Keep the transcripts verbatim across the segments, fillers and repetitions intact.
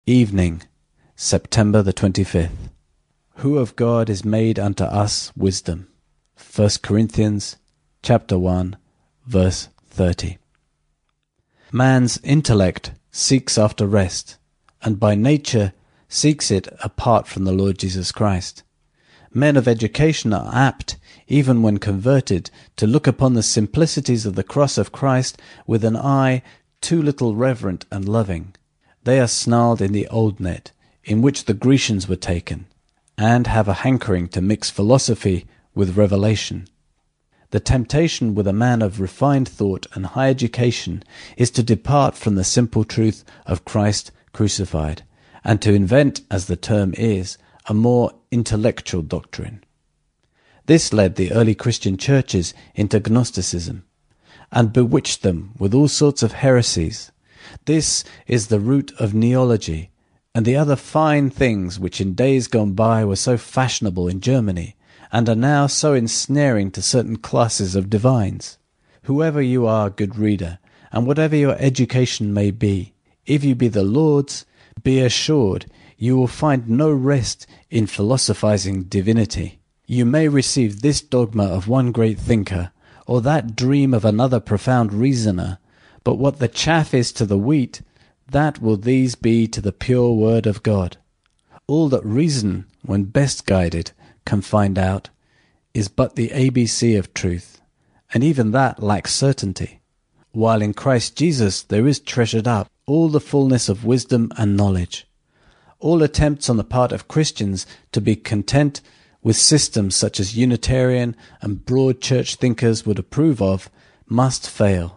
Evening, September the twenty-fifth. Who of God is made unto us wisdom? First Corinthians chapter one, verse thirty. Man's intellect seeks after rest, and by nature seeks it apart from the Lord Jesus Christ. Men of education are apt, even when converted, to look upon the simplicities of the cross of Christ with an eye too little reverent and loving. They are snarled in the old net, in which the Grecians were taken, and have a hankering to mix philosophy with revelation. The temptation with a man of refined thought and high education is to depart from the simple truth of Christ crucified, and to invent, as the term is, a more intellectual doctrine. This led the early Christian churches into Gnosticism, and bewitched them with all sorts of heresies. This is the root of neology, and the other fine things which in days gone by were so fashionable in Germany, and are now so ensnaring to certain classes of divines. Whoever you are, good reader, and whatever your education may be, if you be the Lord's, be assured you will find no rest in philosophizing divinity. You may receive this dogma of one great thinker, or that dream of another profound reasoner, but what the chaff is to the wheat, that will these be to the pure word of God. All that reason, when best guided, can find out, is but the A B C of truth, and even that lacks certainty, while in Christ Jesus there is treasured up all the fullness of wisdom and knowledge. All attempts on the part of Christians to be content with systems such as Unitarian and Broad Church thinkers would approve of must fail.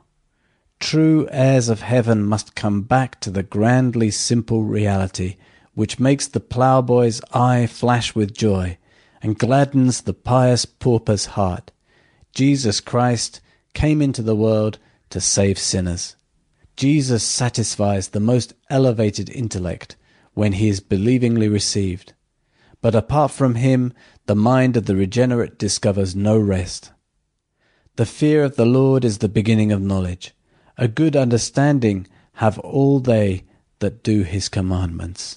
True heirs of heaven must come back to the grandly simple reality which makes the ploughboy's eye flash with joy and gladdens the pious pauper's heart. Jesus Christ came into the world to save sinners. Jesus satisfies the most elevated intellect when he is believingly received. But apart from him, the mind of the regenerate discovers no rest. The fear of the Lord is the beginning of knowledge. A good understanding have all they that do his commandments.